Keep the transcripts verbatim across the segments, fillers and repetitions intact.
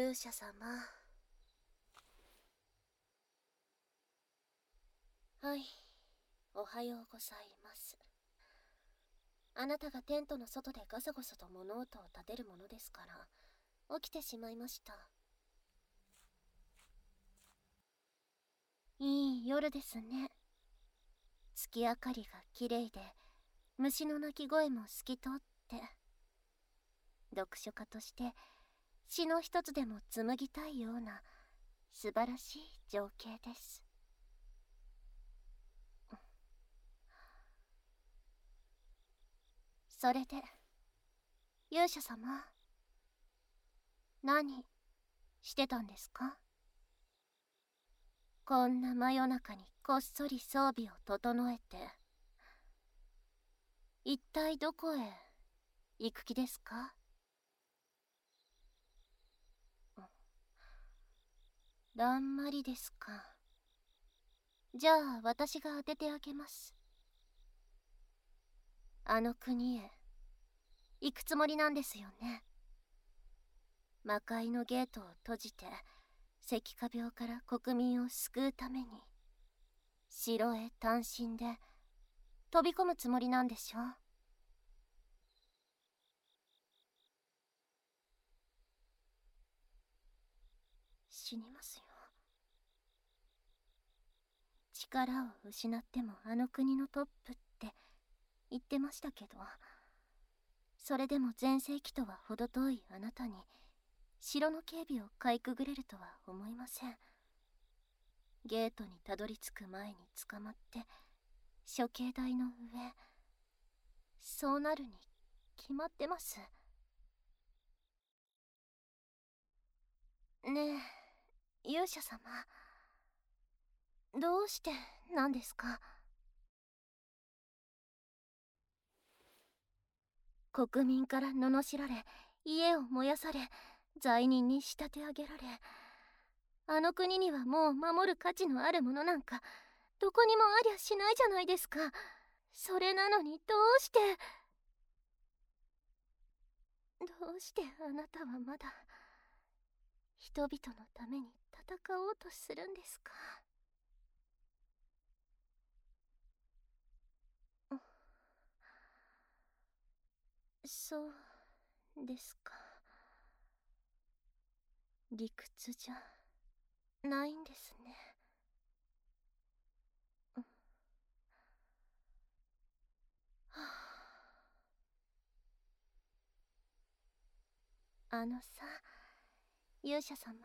勇者様。はい、おはようございます。あなたがテントの外でガサゴソと物音を立てるものですから起きてしまいました。いい夜ですね。月明かりがきれいで虫の鳴き声も透き通って、読書家として詩の一つでも紡ぎたいような素晴らしい情景です。それで勇者様、何してたんですか？こんな真夜中にこっそり装備を整えて、一体どこへ行く気ですか？だんまりですか。じゃあ私が当ててあげます。あの国へ行くつもりなんですよね。魔界のゲートを閉じて赤化病から国民を救うために城へ単身で飛び込むつもりなんでしょ？死にますよ。力を失ってもあの国のトップって言ってましたけど、それでも全盛期とは程遠いあなたに城の警備をかいくぐれるとは思いません。ゲートにたどり着く前に捕まって処刑台の上、そうなるに決まってます。ねえ勇者様、どうしてなんですか？国民から罵られ、家を燃やされ、罪人に仕立て上げられ、あの国にはもう守る価値のあるものなんかどこにもありゃしないじゃないですか。それなのにどうしてどうしてあなたはまだ人々のために戦おうとするんですか？そうですか。理屈じゃないんですね。はあ、あのさ、勇者様、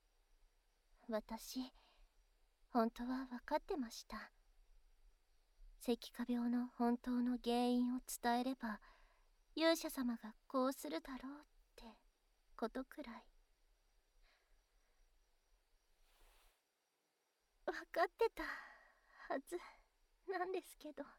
私本当は分かってました。赤化病の本当の原因を伝えれば勇者様がこうするだろうってことくらい分かってたはずなんですけど、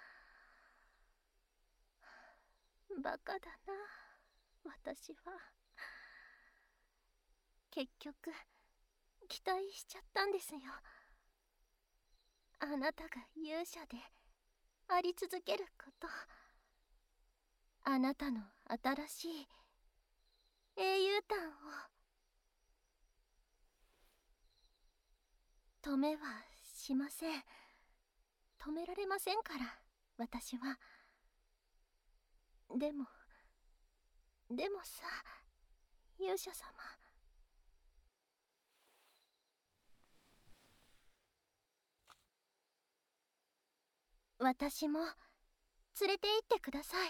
バカだな私は。結局期待しちゃったんですよ。あなたが勇者であり続けること、あなたの新しい英雄譚を止めはしません。止められませんから私は。でもでもさ、勇者様、私も連れて行ってください。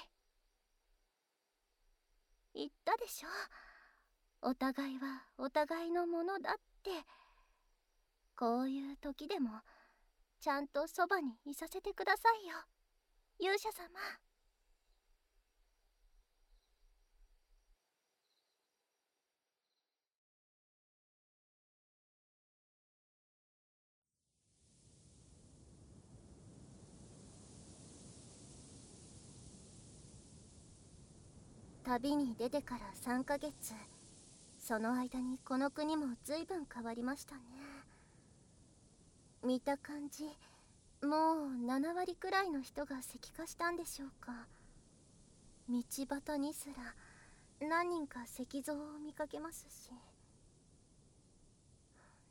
言ったでしょ、お互いはお互いのものだって。こういう時でもちゃんとそばにいさせてくださいよ勇者様。旅に出てからさんかげつ、その間にこの国も随分変わりましたね。見た感じもうななわりくらいの人が石化したんでしょうか。道端にすら何人か石像を見かけますし、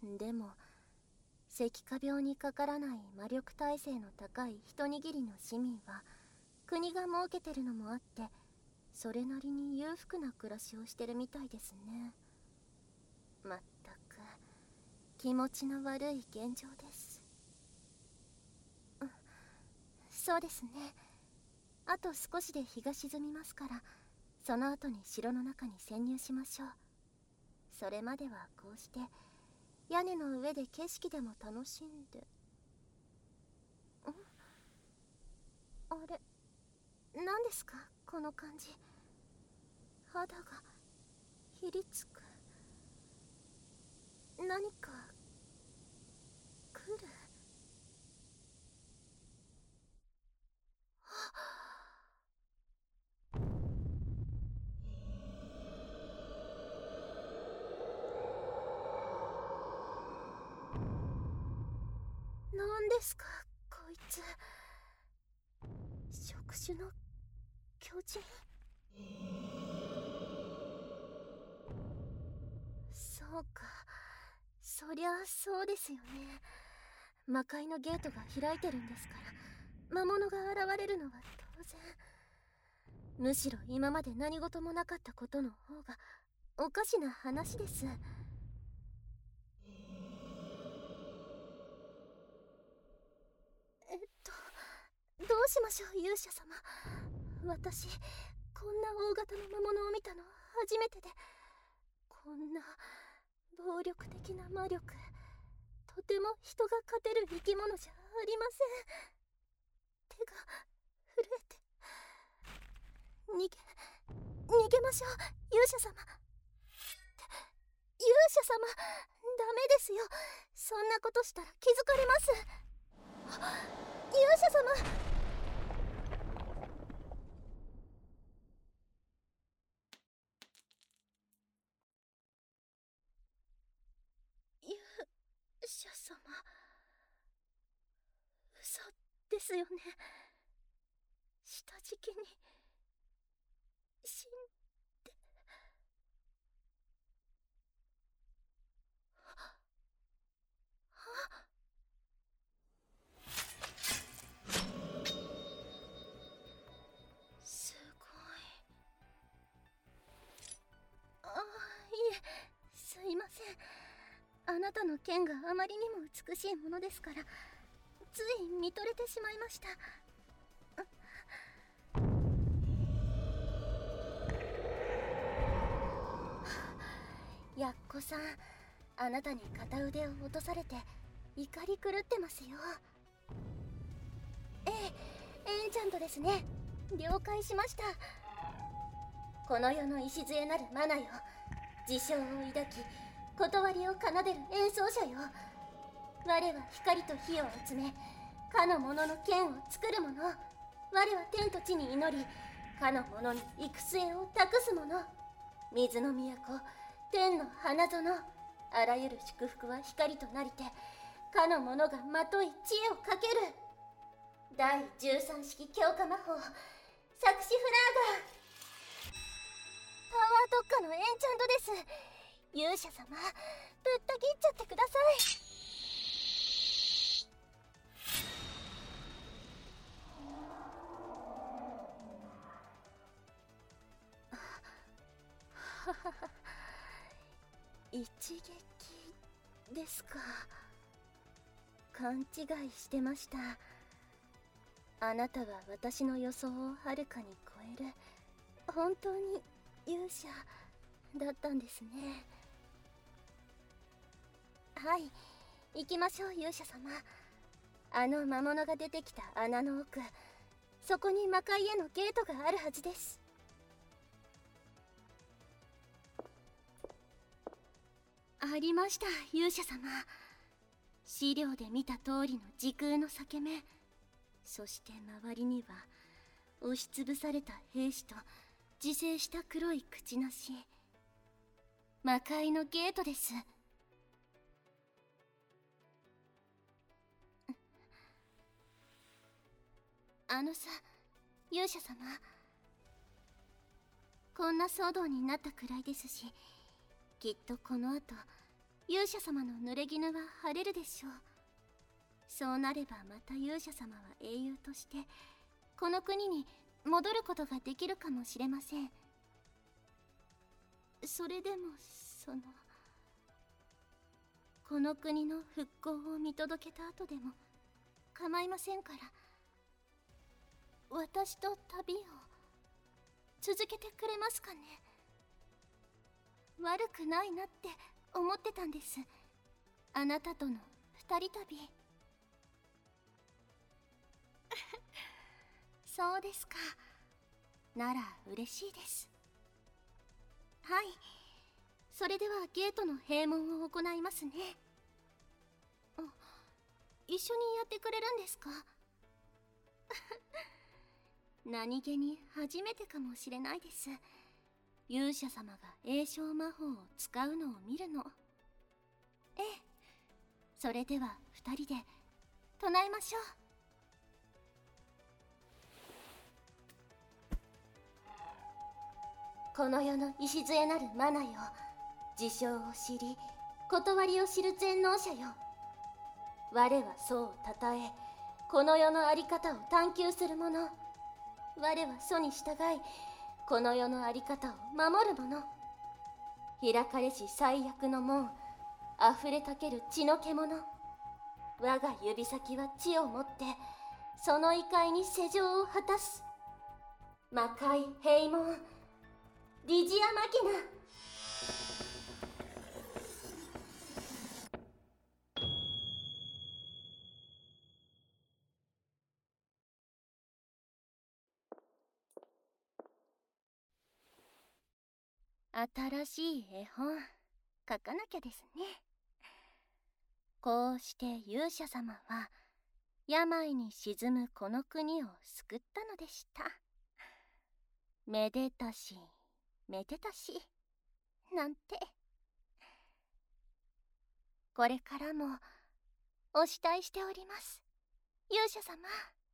でも赤化病にかからない魔力耐性の高い一握りの市民は国が設けてるのもあって、それなりに裕福な暮らしをしてるみたいですね。まったく気持ちの悪い現状です。うそうですね。あと少しで日が沈みますから、その後に城の中に潜入しましょう。それまではこうして屋根の上で景色でも楽しんで。んあれ、何ですかこの感じ。肌がひりつく。何か来る。何ですかこいつ。触手の巨人。そうか、そりゃそうですよね。魔界のゲートが開いてるんですから、魔物が現れるのは当然。むしろ今まで何事もなかったことの方がおかしな話です。えっとどうしましょう勇者様。私こんな大型の魔物を見たの初めてで、こんな暴力的な魔力、とても人が勝てる生き物じゃありません。手が震えて。逃げ逃げましょう勇者様。勇者様、ダメですよ。そんなことしたら気づかれます。勇者様。勇者様、嘘ですよね。下敷きに死んで。すごい。ああ、いえ、すいません。あなたの剣があまりにも美しいものですから、つい見とれてしまいました。やっこさん、あなたに片腕を落とされて怒り狂ってますよ。ええ、エンチャントですね。了解しました。この世の礎なるマナよ、自称を抱き断りを奏でる演奏者よ。我は光と火を集め、かの者の剣を作る者。我は天と地に祈り、かの者に行く末を託す者。水の都、天の花園。あらゆる祝福は光となりて、かの者がまとい知恵をかける。第じゅうさん式強化魔法、作詞フラーガー。パワー特化のエンチャントです。勇者様、ぶった切っちゃってください。一撃ですか。勘違いしてました。あなたは私の予想をはるかに超える本当に勇者だったんですね。はい、行きましょう勇者様。あの魔物が出てきた穴の奥、そこに魔界へのゲートがあるはずです。ありました勇者様。資料で見た通りの時空の裂け目、そして周りには押しつぶされた兵士と自生した黒いくちなし。魔界のゲートです。あのさ勇者様、こんな騒動になったくらいですし、きっとこの後勇者様の濡れ衣は晴れるでしょう。そうなればまた勇者様は英雄としてこの国に戻ることができるかもしれません。それでもそのこの国の復興を見届けた後でも構いませんから、私と旅を続けてくれますかね。悪くないなって思ってたんです、あなたとの二人旅。そうですか。なら嬉しいです。はい、それではゲートの閉門を行いますね。あ、一緒にやってくれるんですか？何気に初めてかもしれないです、勇者様が詠唱魔法を使うのを見るの。ええ、それでは二人で唱えましょう。この世の礎なるマナよ、事象を知り断りを知る全能者よ。我は祖をたたえ、この世の在り方を探求する者。我は祖に従い、この世の在り方を守る者。開かれし最悪の門、溢れたける血の獣。我が指先は血をもって、その異界に施錠を果たす。魔界閉門、リジアマキナ。新しい絵本書かなきゃですね。こうして勇者様は病に沈むこの国を救ったのでした。めでたしめでたしなんて。これからもお慕いしております、勇者様。